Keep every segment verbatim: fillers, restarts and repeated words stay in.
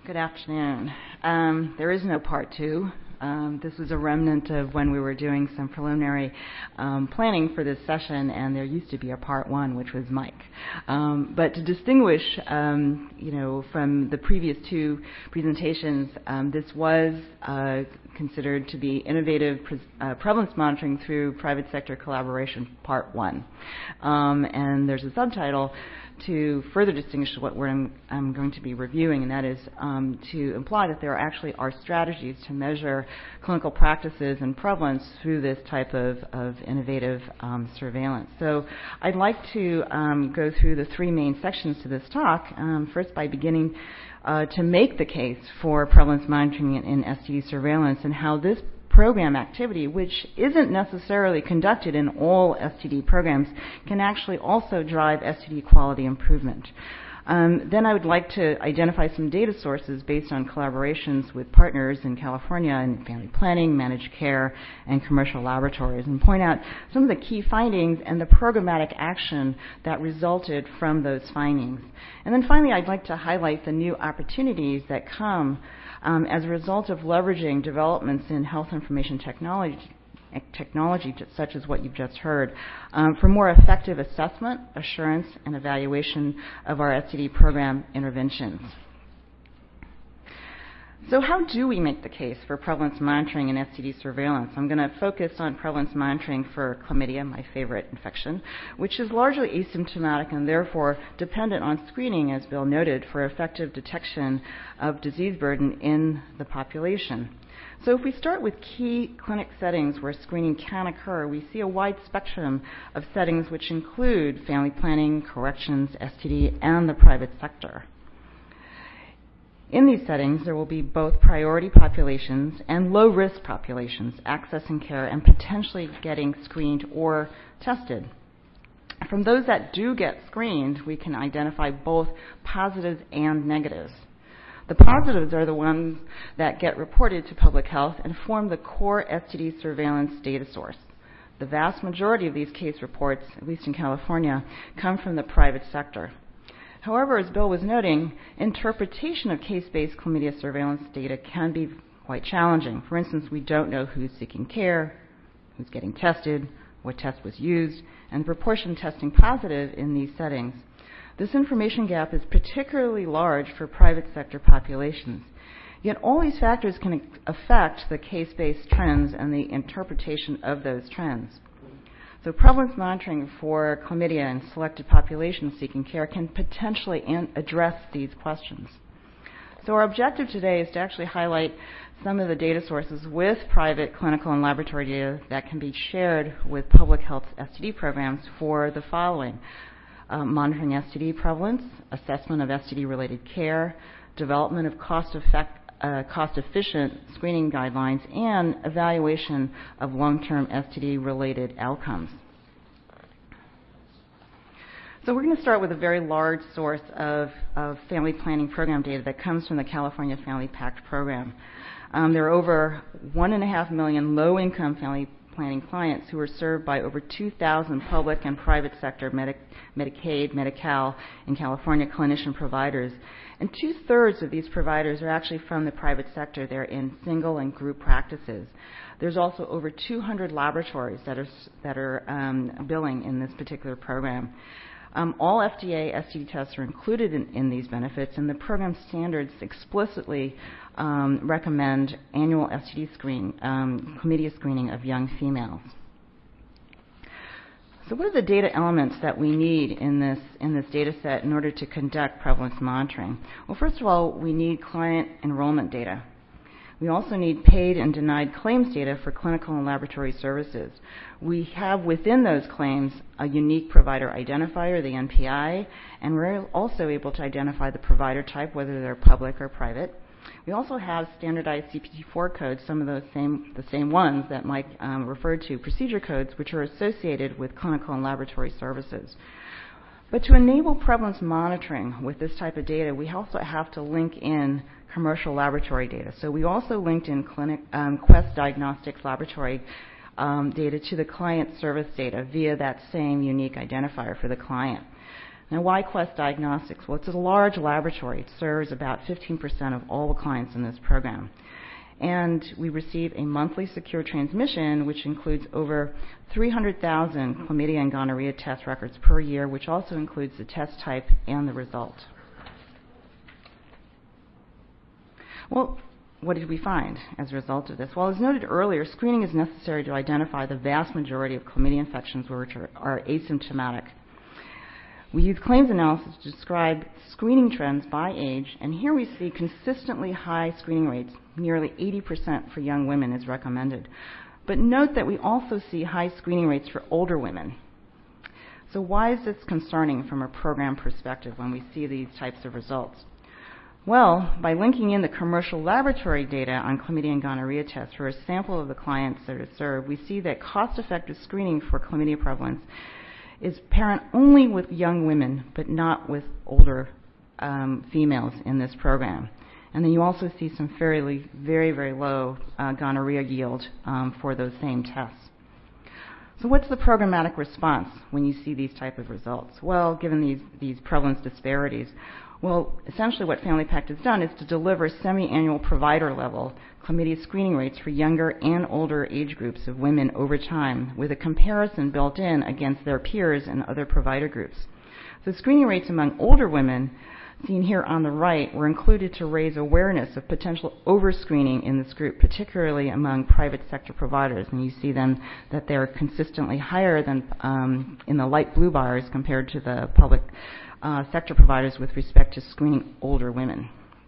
Good afternoon. Um, there is no part two. Um, this was a remnant of when we were doing some preliminary um, planning for this session, and there used to be a part one, which was Mike. Um, but to distinguish, um, you know, from the previous two presentations, um, this was uh, considered to be innovative pre uh, prevalence monitoring through private sector collaboration, part one. Um, and there's a subtitle to further distinguish what we're, I'm, I'm going to be reviewing, and that is um, to imply that there actually are strategies to measure clinical practices and prevalence through this type of, of innovative um, surveillance. So I'd like to um, go through the three main sections to this talk, um, first by beginning uh, to make the case for prevalence monitoring in, in S T D surveillance and how this program activity, which isn't necessarily conducted in all S T D programs, can actually also drive S T D quality improvement. Um, then I would like to identify some data sources based on collaborations with partners in California in family planning, managed care, and commercial laboratories, and point out some of the key findings and the programmatic action that resulted from those findings. And then finally, I'd like to highlight the new opportunities that come Um, as a result of leveraging developments in health information technology, technology such as what you've just heard, um, for more effective assessment, assurance, and evaluation of our S T D program interventions. So how do we make the case for prevalence monitoring and S T D surveillance? I'm going to focus on prevalence monitoring for chlamydia, my favorite infection, which is largely asymptomatic and therefore dependent on screening, as Bill noted, for effective detection of disease burden in the population. So if we start with key clinic settings where screening can occur, we see a wide spectrum of settings which include family planning, corrections, S T D, and the private sector. In these settings, there will be both priority populations and low-risk populations accessing care and potentially getting screened or tested. From those that do get screened, we can identify both positives and negatives. The positives are the ones that get reported to public health and form the core S T D surveillance data source. The vast majority of these case reports, at least in California, come from the private sector. However, as Bill was noting, interpretation of case-based chlamydia surveillance data can be quite challenging. For instance, we don't know who's seeking care, who's getting tested, what test was used, and the proportion testing positive in these settings. This information gap is particularly large for private sector populations. Yet all these factors can affect the case-based trends and the interpretation of those trends. So prevalence monitoring for chlamydia in selected populations seeking care can potentially address these questions. So our objective today is to actually highlight some of the data sources with private clinical and laboratory data that can be shared with public health S T D programs for the following: um, monitoring S T D prevalence, assessment of S T D-related care, development of cost-effective Uh, cost-efficient screening guidelines, and evaluation of long-term S T D-related outcomes. So we're going to start with a very large source of, of family planning program data that comes from the California Family Pact program. Um, there are over one and a half million low-income family planning clients who are served by over two thousand public and private sector Medi Medicaid, Medi-Cal, and California clinician providers. And two-thirds of these providers are actually from the private sector. They're in single and group practices. There's also over two hundred laboratories that are, that are um, billing in this particular program. Um, all F D A S T D tests are included in, in these benefits, and the program standards explicitly um, recommend annual S T D screening, um, chlamydia screening of young females. So what are the data elements that we need in this, in this data set in order to conduct prevalence monitoring? Well, first of all, we need client enrollment data. We also need paid and denied claims data for clinical and laboratory services. We have within those claims a unique provider identifier, the N P I, and we're also able to identify the provider type, whether they're public or private. We also have standardized C P T four codes, some of those same, the same ones that Mike um, referred to, procedure codes, which are associated with clinical and laboratory services. But to enable prevalence monitoring with this type of data, we also have to link in commercial laboratory data. So we also linked in clinic, um, Quest Diagnostics laboratory um, data to the client service data via that same unique identifier for the client. Now, why Quest Diagnostics? Well, it's a large laboratory. It serves about fifteen percent of all the clients in this program. And we receive a monthly secure transmission, which includes over three hundred thousand chlamydia and gonorrhea test records per year, which also includes the test type and the result. Well, what did we find as a result of this? Well, as noted earlier, screening is necessary to identify the vast majority of chlamydia infections which are, are asymptomatic. We use claims analysis to describe screening trends by age, and here we see consistently high screening rates. Nearly eighty percent for young women is recommended. But note that we also see high screening rates for older women. So why is this concerning from a program perspective when we see these types of results? Well, by linking in the commercial laboratory data on chlamydia and gonorrhea tests for a sample of the clients that are served, we see that cost-effective screening for chlamydia prevalence is apparent only with young women, but not with older um, females in this program. And then you also see some fairly, very, very low uh, gonorrhea yield um, for those same tests. So what's the programmatic response when you see these type of results? Well, given these, these prevalence disparities, well, essentially what FamilyPact has done is to deliver semi-annual provider-level chlamydia screening rates for younger and older age groups of women over time, with a comparison built in against their peers and other provider groups. So screening rates among older women, seen here on the right, were included to raise awareness of potential over-screening in this group, particularly among private sector providers. And you see then that they're consistently higher than um, in the light blue bars compared to the public uh, sector providers with respect to screening older women.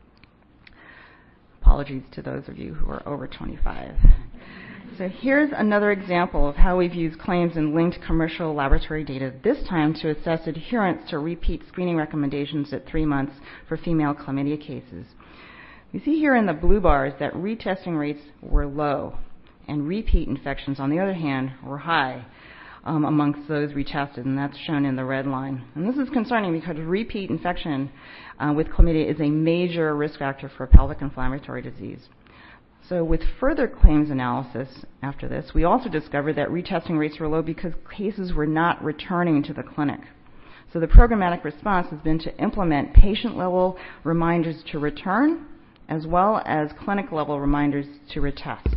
Apologies to those of you who are over twenty-five. So here's another example of how we've used claims and linked commercial laboratory data, this time to assess adherence to repeat screening recommendations at three months for female chlamydia cases. You see here in the blue bars that retesting rates were low, and repeat infections, on the other hand, were high um, amongst those retested, and that's shown in the red line. And this is concerning because repeat infection uh, with chlamydia is a major risk factor for pelvic inflammatory disease. So with further claims analysis after this, we also discovered that retesting rates were low because cases were not returning to the clinic. So the programmatic response has been to implement patient-level reminders to return, as well as clinic-level reminders to retest.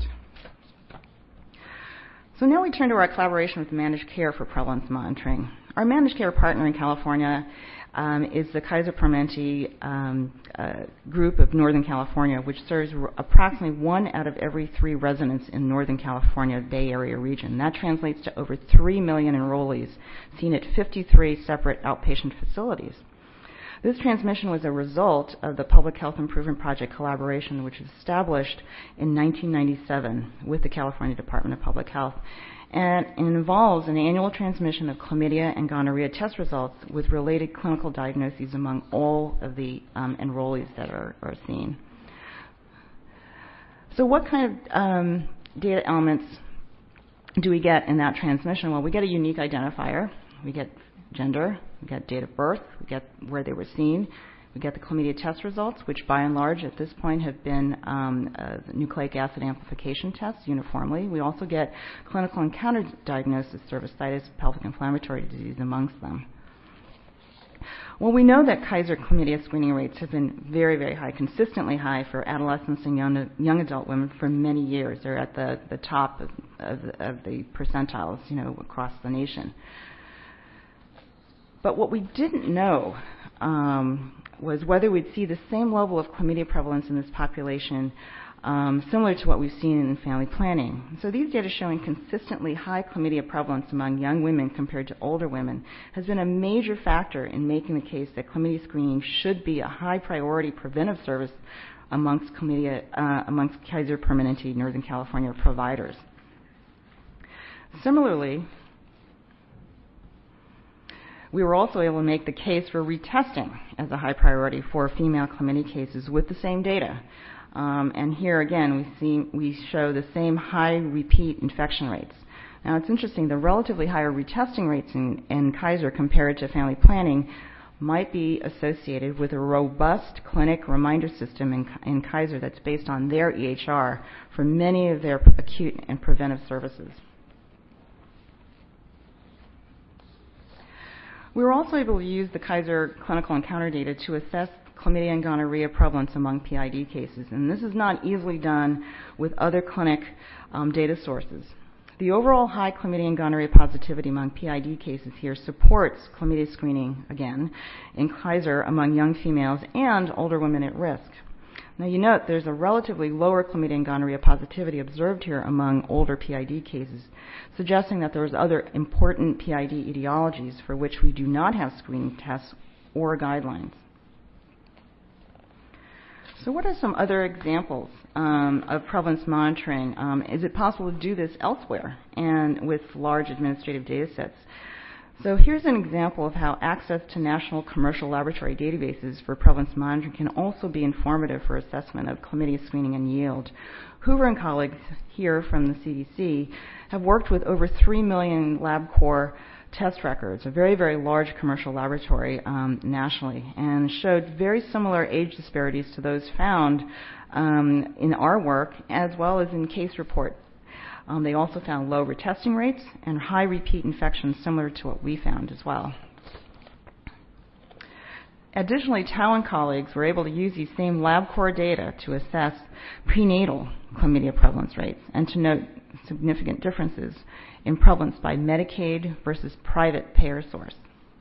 So now we turn to our collaboration with managed care for prevalence monitoring. Our managed care partner in California um, is the Kaiser Permanente um, uh, group of Northern California, which serves r- approximately one out of every three residents in Northern California Bay Area region. That translates to over three million enrollees seen at fifty-three separate outpatient facilities. This transmission was a result of the Public Health Improvement Project collaboration, which was established in nineteen ninety-seven with the California Department of Public Health. And it involves an annual transmission of chlamydia and gonorrhea test results with related clinical diagnoses among all of the um, enrollees that are, are seen. So what kind of um, data elements do we get in that transmission? Well, we get a unique identifier. We get gender, we get date of birth, we get where they were seen, we get the chlamydia test results, which by and large at this point have been um, uh, nucleic acid amplification tests uniformly. We also get clinical and counter diagnosis cervicitis, pelvic inflammatory disease amongst them. Well, we know that Kaiser chlamydia screening rates have been very, very high, consistently high for adolescents and young, young adult women for many years. They're at the, the top of, of, of the percentiles, you know, across the nation. But what we didn't know um, was whether we'd see the same level of chlamydia prevalence in this population um, similar to what we've seen in family planning. So these data showing consistently high chlamydia prevalence among young women compared to older women has been a major factor in making the case that chlamydia screening should be a high priority preventive service amongst, chlamydia, uh, amongst Kaiser Permanente Northern California providers. Similarly, we were also able to make the case for retesting as a high priority for female chlamydia cases with the same data. Um, and here again, we see we show the same high repeat infection rates. Now it's interesting, the relatively higher retesting rates in, in Kaiser compared to family planning might be associated with a robust clinic reminder system in, in Kaiser that's based on their E H R for many of their acute and preventive services. We were also able to use the Kaiser clinical encounter data to assess chlamydia and gonorrhea prevalence among P I D cases, and this is not easily done with other clinic um, data sources. The overall high chlamydia and gonorrhea positivity among P I D cases here supports chlamydia screening, again, in Kaiser among young females and older women at risk. Now you note there's a relatively lower chlamydia and gonorrhea positivity observed here among older P I D cases, suggesting that there was other important P I D etiologies for which we do not have screening tests or guidelines. So what are some other examples um, of prevalence monitoring? Um, is it possible to do this elsewhere and with large administrative data sets? So here's an example of how access to national commercial laboratory databases for prevalence monitoring can also be informative for assessment of chlamydia screening and yield. Hoover and colleagues here from the C D C have worked with over three million LabCorp test records, a very, very large commercial laboratory um, nationally, and showed very similar age disparities to those found um, in our work as well as in case report. Um, they also found low retesting rates and high repeat infections similar to what we found as well. Additionally, Tao and colleagues were able to use these same LabCorp data to assess prenatal chlamydia prevalence rates and to note significant differences in prevalence by Medicaid versus private payer source.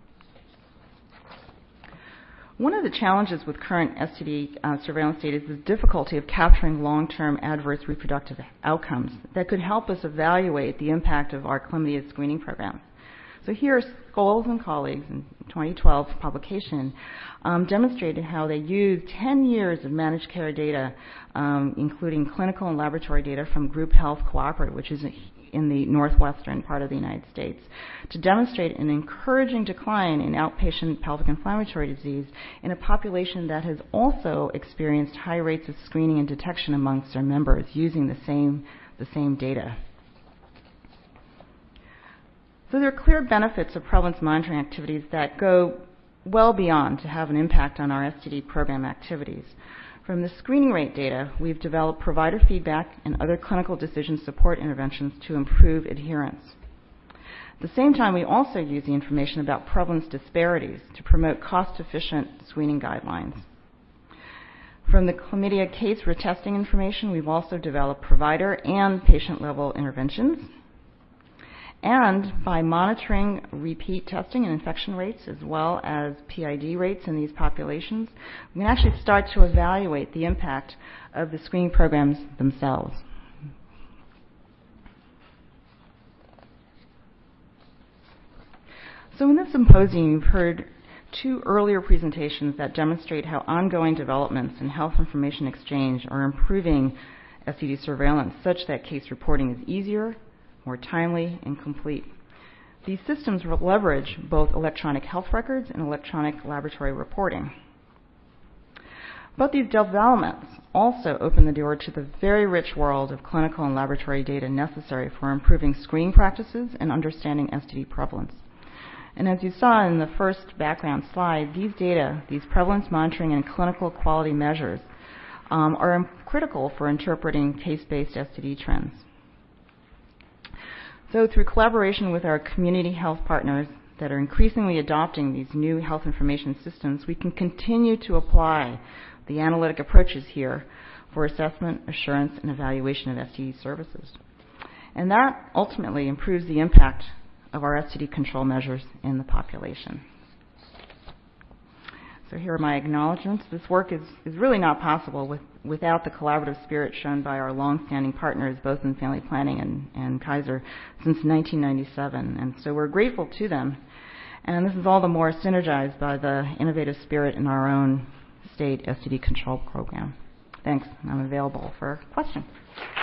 One of the challenges with current S T D uh, surveillance data is the difficulty of capturing long-term adverse reproductive outcomes that could help us evaluate the impact of our chlamydia screening program. So here, Scholes and colleagues in twenty twelve publication um, demonstrated how they used ten years of managed care data, um, including clinical and laboratory data from Group Health Cooperative, which is in the northwestern part of the United States, to demonstrate an encouraging decline in outpatient pelvic inflammatory disease in a population that has also experienced high rates of screening and detection amongst their members using the same, the same data. So there are clear benefits of prevalence monitoring activities that go well beyond to have an impact on our S T D program activities. From the screening rate data, we've developed provider feedback and other clinical decision support interventions to improve adherence. At the same time, we also use the information about prevalence disparities to promote cost-efficient screening guidelines. From the chlamydia case retesting information, we've also developed provider and patient-level interventions. And by monitoring repeat testing and infection rates as well as P I D rates in these populations, we can actually start to evaluate the impact of the screening programs themselves. So in this symposium, you've heard two earlier presentations that demonstrate how ongoing developments in health information exchange are improving S T D surveillance such that case reporting is easier, more timely, and complete. These systems leverage both electronic health records and electronic laboratory reporting. But these developments also open the door to the very rich world of clinical and laboratory data necessary for improving screening practices and understanding S T D prevalence. And as you saw in the first background slide, these data, these prevalence monitoring and clinical quality measures, um, are critical for interpreting case-based S T D trends. So through collaboration with our community health partners that are increasingly adopting these new health information systems, we can continue to apply the analytic approaches here for assessment, assurance, and evaluation of S T D services. And that ultimately improves the impact of our S T D control measures in the population. So here are my acknowledgments. This work is, is really not possible with, without the collaborative spirit shown by our longstanding partners, both in family planning and, and Kaiser, since nineteen ninety-seven. And so we're grateful to them. And this is all the more synergized by the innovative spirit in our own state S T D control program. Thanks. I'm available for questions.